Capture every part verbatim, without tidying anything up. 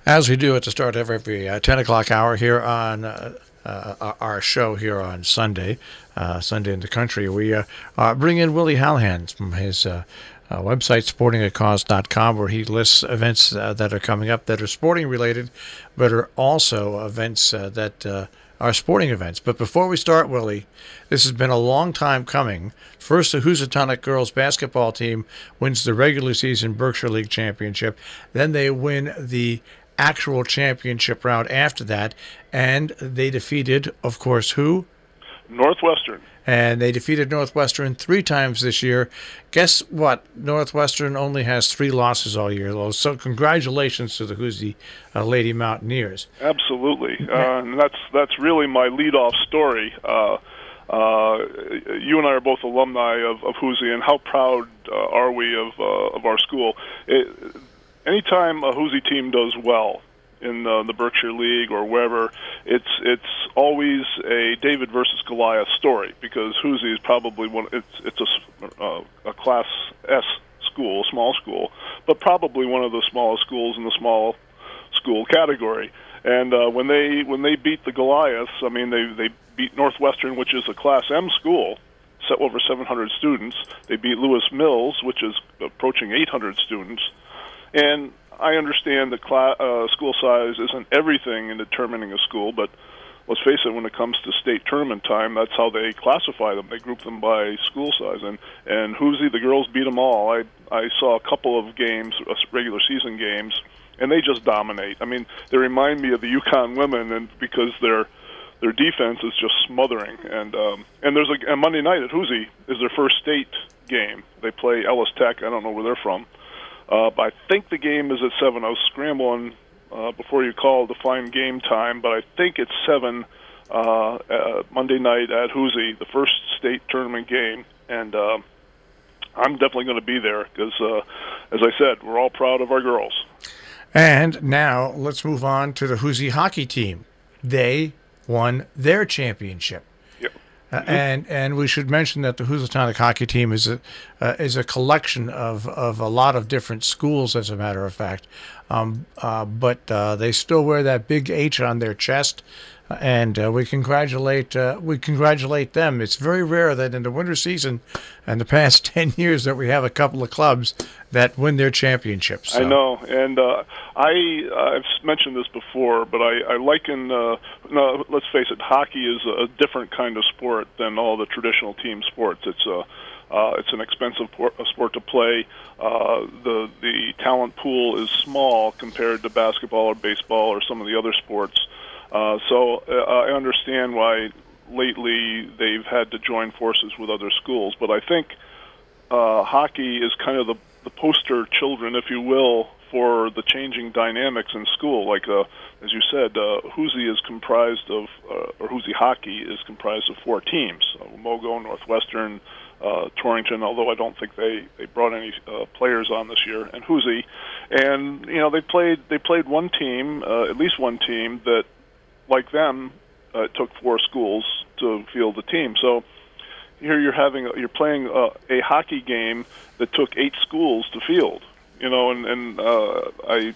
As we do at the start of every uh, ten o'clock hour here on uh, uh, our show here on Sunday, uh, Sunday in the Country, we uh, uh, bring in Willie Hallahan from his uh, uh, website, sporting a cause dot com, where he lists events uh, that are coming up that are sporting related, but are also events uh, that uh, are sporting events. But before we start, Willie, this has been a long time coming. First, the Housatonic girls basketball team wins the regular season Berkshire League championship. Then they win the actual championship round after that, and they defeated, of course, who? Northwestern. And they defeated Northwestern three times this year. Guess what? Northwestern only has three losses all year. So congratulations to the Hoosier uh, Lady Mountaineers. Absolutely. Uh, and that's that's really my lead-off story. Uh, uh, you and I are both alumni of, of Hoosier, and how proud uh, are we of uh, of our school. It, anytime a Hoosier team does well in uh, the Berkshire League or wherever, it's it's always a David versus Goliath story, because Hoosier is probably one. It's it's a, uh, a Class S school, a small school, but probably one of the smallest schools in the small school category. And uh, when they when they beat the Goliaths, I mean they they beat Northwestern, which is a Class M school, set over seven hundred students. They beat Lewis Mills, which is approaching eight hundred students, and I understand that class, uh, school size isn't everything in determining a school, but let's face it, when it comes to state tournament time, that's how they classify them. They group them by school size. And, and Hoosier, the girls beat them all. I, I saw a couple of games, uh, regular season games, and they just dominate. I mean, they remind me of the UConn women, and because their their defense is just smothering. And um, and there's a, a Monday night at Hoosier is their first state game. They play Ellis Tech. I don't know where they're from. Uh, but I think the game is at seven. I was scrambling uh, before you called to find game time, but I think it's seven uh, uh, Monday night at Hoosier, the first state tournament game, and uh, I'm definitely going to be there because, uh, as I said, we're all proud of our girls. And now let's move on to the Hoosier hockey team. They won their championship. Uh, and and we should mention that the Housatonic hockey team is a uh, is a collection of, of a lot of different schools, as a matter of fact. Um, uh, but uh, they still wear that big H on their chest, and uh, we congratulate uh, we congratulate them. It's very rare that in the winter season, and the past ten years, that we have a couple of clubs that win their championships. So. I know, and uh, I I've mentioned this before, but I, I liken. Uh, no, let's face it, hockey is a different kind of sport than all the traditional team sports. It's a uh, it's an expensive por- sport to play. Uh, the the talent pool is small compared to basketball or baseball or some of the other sports. Uh, so uh, I understand why lately they've had to join forces with other schools, but I think uh, hockey is kind of the the poster children, if you will, for the changing dynamics in school. Like, uh, as you said, uh, Hoosier is comprised of, uh, or Hoosier hockey is comprised of four teams: uh, Mogo, Northwestern, uh, Torrington. Although I don't think they, they brought any uh, players on this year, and Hoosier. And you know, they played they played one team, uh, at least one team that, like them, uh, it took four schools to field the team. So here you're having you're playing a, a hockey game that took eight schools to field, you know, and and uh, I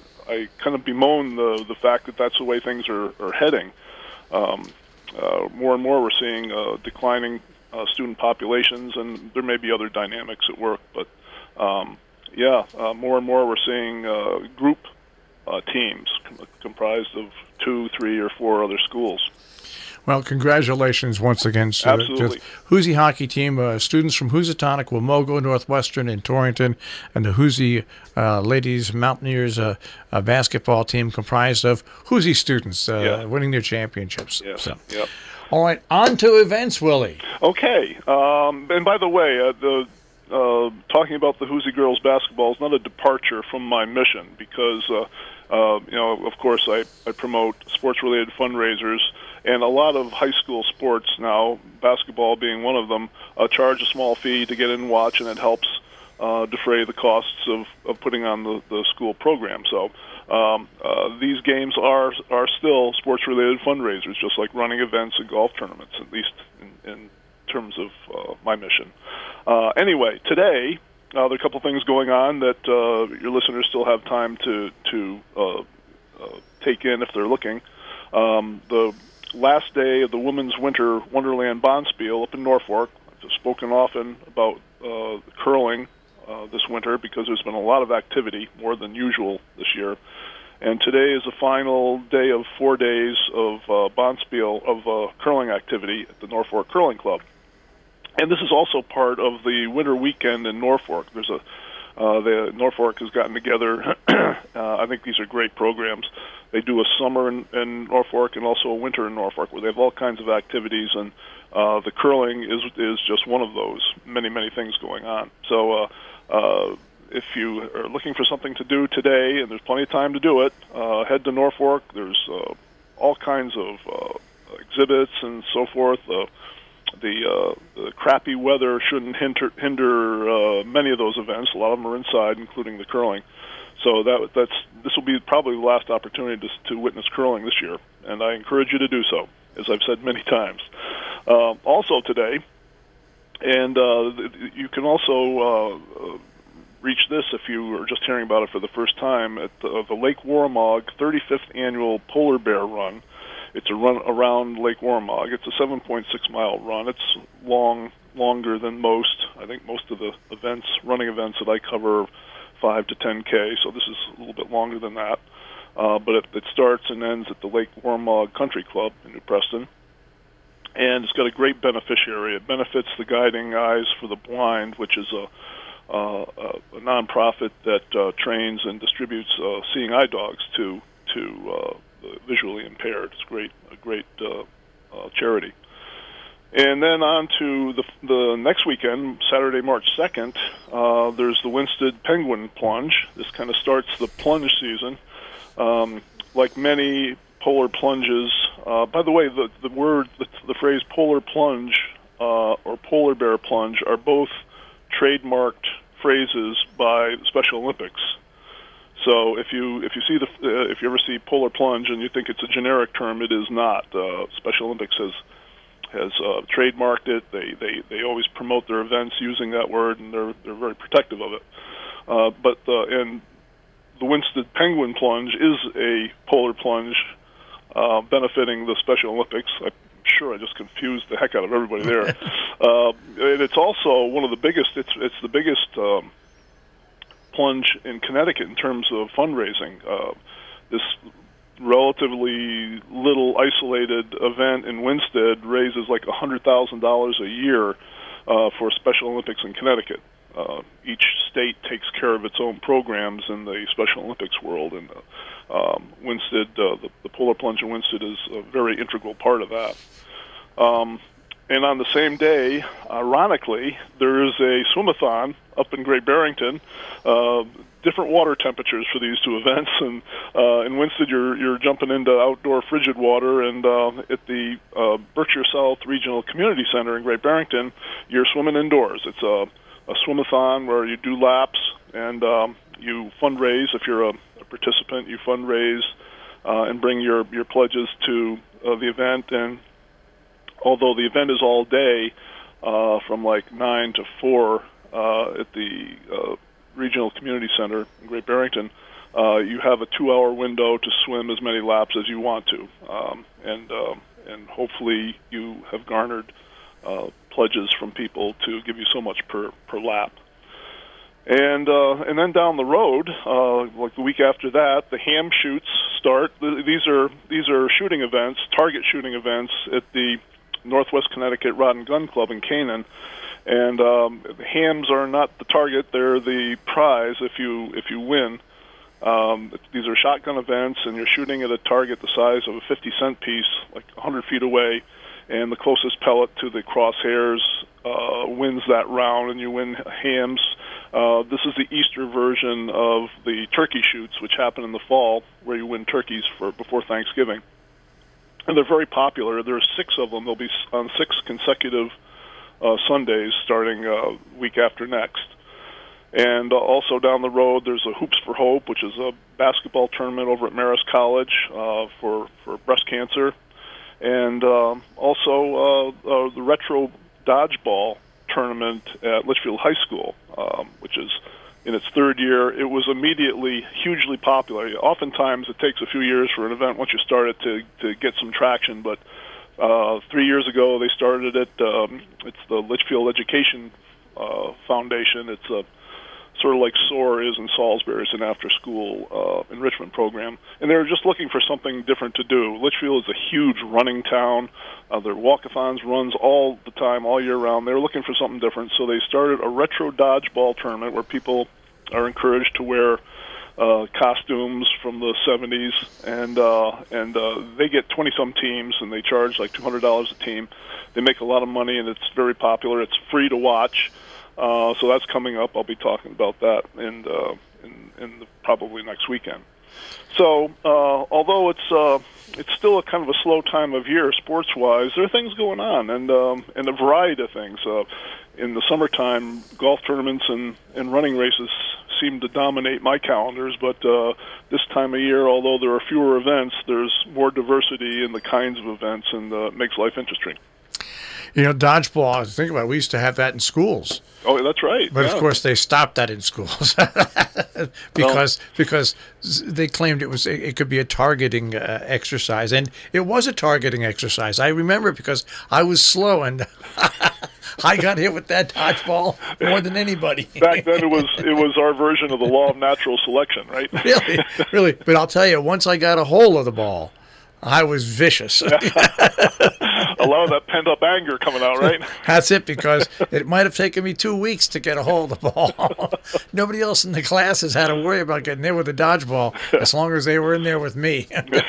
I kind of bemoan the the fact that that's the way things are, are heading. Um, uh, more and more we're seeing uh, declining uh, student populations, and there may be other dynamics at work, but um, yeah, uh, more and more we're seeing uh, group uh, teams com- comprised of two, three, or four other schools. Well, congratulations once again to, to the Hoosier hockey team, uh, students from Housatonic, Wamogo, Northwestern, and Torrington, and the Hoosier uh, Ladies Mountaineers uh, uh, basketball team comprised of Hoosier students uh, yeah. winning their championships. Yes. So. Yep. All right, on to events, Willie. Okay. Um, and by the way, uh, the uh, talking about the Hoosier girls basketball is not a departure from my mission, because, uh, uh, you know, of course, I, I promote sports-related fundraisers. And a lot of high school sports now, basketball being one of them, uh, charge a small fee to get in and watch, and it helps uh, defray the costs of, of putting on the, the school program. So um, uh, these games are are still sports-related fundraisers, just like running events and golf tournaments, at least in, in terms of uh, my mission. Uh, anyway, today uh, there are a couple things going on that uh, your listeners still have time to to uh, take in if they're looking. Um, the last day of the Women's Winter Wonderland Bonspiel up in Norfolk. I've spoken often about uh, curling uh, this winter because there's been a lot of activity, more than usual this year. And today is the final day of four days of uh, Bonspiel, of uh, curling activity at the Norfolk Curling Club. And this is also part of the winter weekend in Norfolk. There's a uh, the Norfolk has gotten together. uh, I think these are great programs. They do a summer in, in Norfolk and also a winter in Norfolk, where they have all kinds of activities, and uh, the curling is is just one of those. Many many things going on. So uh, uh, if you are looking for something to do today, and there's plenty of time to do it, uh, head to Norfolk. There's uh, all kinds of uh, exhibits and so forth. Uh, The, uh, the crappy weather shouldn't hinder, hinder uh, many of those events. A lot of them are inside, including the curling. So that that's this will be probably the last opportunity to, to witness curling this year, and I encourage you to do so, as I've said many times. Uh, also today, and uh, you can also uh, reach this if you are just hearing about it for the first time, at the, the Lake Warromog thirty-fifth Annual Polar Bear Run. It's a run around Lake Warromog. It's a seven point six mile run. It's long, longer than most. I think most of the events, running events that I cover, five to ten K. So this is a little bit longer than that. Uh, but it, it starts and ends at the Lake Warromog Country Club in New Preston, and it's got a great beneficiary. It benefits the Guiding Eyes for the Blind, which is a uh, a, a nonprofit that uh, trains and distributes uh, seeing eye dogs to to uh, visually impaired. It's great, a great uh, uh, charity. And then on to the the next weekend, Saturday, March second, uh, there's the Winsted Penguin Plunge. This kind of starts the plunge season. Um, like many polar plunges, uh, by the way, the, the word, the, the phrase polar plunge uh, or polar bear plunge are both trademarked phrases by Special Olympics. So if you if you see the uh, if you ever see polar plunge and you think it's a generic term, it is not. Uh, Special Olympics has has uh, trademarked it. They, they they always promote their events using that word, and they're they're very protective of it. Uh, but uh, and the Winsted Penguin Plunge is a polar plunge uh, benefiting the Special Olympics. I'm sure I just confused the heck out of everybody there. uh, and it's also one of the biggest. It's it's the biggest. Um, plunge in Connecticut in terms of fundraising. Uh, this relatively little isolated event in Winsted raises like one hundred thousand dollars a year uh, for Special Olympics in Connecticut. Uh, each state takes care of its own programs in the Special Olympics world, and uh, um, Winsted, uh, the, the Polar Plunge in Winsted is a very integral part of that. Um, And on the same day, ironically, there is a swim-a-thon up in Great Barrington. Uh, different water temperatures for these two events, and uh, in Winsted, you're you're jumping into outdoor frigid water, and uh, at the uh, Berkshire South Regional Community Center in Great Barrington, you're swimming indoors. It's a, a swim-a-thon where you do laps, and um, you fundraise. If you're a, a participant, you fundraise uh, and bring your your pledges to uh, the event. And although the event is all day, uh, from like nine to four uh, at the uh, Regional Community Center in Great Barrington, uh, you have a two-hour window to swim as many laps as you want to, um, and uh, and hopefully you have garnered uh, pledges from people to give you so much per per lap. And uh, and then down the road, uh, like the week after that, the ham shoots start. These are these are shooting events, target shooting events at the Northwest Connecticut Rod and Gun Club in Canaan, and um, hams are not the target; they're the prize if you if you win. Um, these are shotgun events, and you're shooting at a target the size of a fifty cent piece, like one hundred feet away, and the closest pellet to the crosshairs uh, wins that round, and you win hams. Uh, this is the Easter version of the turkey shoots, which happen in the fall, where you win turkeys for before Thanksgiving. And they're very popular. There are six of them. They'll be on six consecutive uh, Sundays starting uh, week after next. And uh, also down the road, there's a Hoops for Hope, which is a basketball tournament over at Marist College uh, for, for breast cancer. And um, also uh, uh, the Retro Dodgeball tournament at Litchfield High School, um, which is in its third year, it was immediately hugely popular. Oftentimes, it takes a few years for an event once you start it to to get some traction. But uh, three years ago, they started it. Um, it's the Litchfield Education uh, Foundation. It's a sort of like SOAR is in Salisbury. It's an after-school uh, enrichment program. And they were just looking for something different to do. Litchfield is a huge running town. Uh, their walkathons runs all the time, all year round. They were looking for something different, so they started a retro dodgeball tournament where people are encouraged to wear uh, costumes from the seventies, and uh, and uh, they get twenty-some teams, and they charge like two hundred dollars a team. They make a lot of money, and it's very popular. It's free to watch. Uh, so that's coming up. I'll be talking about that in, uh, in, in the, probably next weekend. So uh, although it's uh, it's still a kind of a slow time of year sports-wise, there are things going on, and um, and a variety of things. Uh, in the summertime, golf tournaments and, and running races seem to dominate my calendars, but uh, this time of year, although there are fewer events, there's more diversity in the kinds of events, and uh, it makes life interesting. You know, dodgeball, think about it, we used to have that in schools. Oh, that's right. But, yeah. of course, they stopped that in schools because well, because they claimed it was it could be a targeting uh, exercise. And it was a targeting exercise. I remember because I was slow, and I got hit with that dodgeball more than anybody. Back then, it was it was our version of the law of natural selection, right? Really, really. But I'll tell you, once I got a hold of the ball, I was vicious. A lot of that pent-up anger coming out, right? That's it, because it might have taken me two weeks to get a hold of the ball. Nobody else in the classes had to worry about getting there with a dodgeball as long as they were in there with me.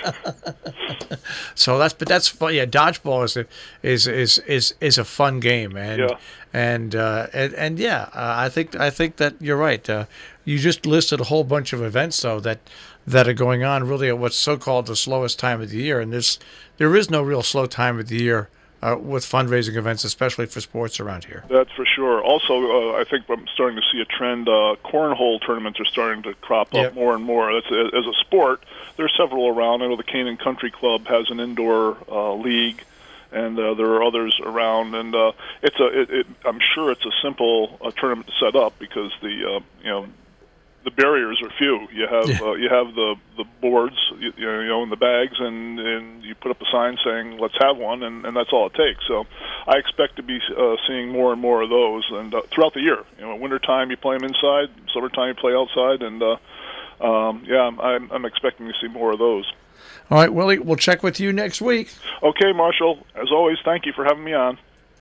So that's but that's fun. Yeah, dodgeball is a, is is is is a fun game, and yeah. and, uh, and and yeah, uh, I think I think that you're right. Uh, you just listed a whole bunch of events though that. that are going on really at what's so-called the slowest time of the year. And there's, there is no real slow time of the year uh, with fundraising events, especially for sports around here. That's for sure. Also, uh, I think I'm starting to see a trend. Uh, cornhole tournaments are starting to crop up yep. more and more. That's a, as a sport, there are several around. I know the Canaan Country Club has an indoor uh, league, and uh, there are others around. And uh, it's a, it, it, I'm sure it's a simple uh, tournament to set up because the, uh, you know, the barriers are few. You have yeah. uh, you have the the boards, you, you know, in the bags, and, and you put up a sign saying "Let's have one," and, and that's all it takes. So, I expect to be uh, seeing more and more of those, and uh, throughout the year. You know, wintertime you play them inside, summertime you play outside, and uh, um, yeah, I'm I'm expecting to see more of those. All right, Willie, we'll check with you next week. Okay, Marshall. As always, thank you for having me on.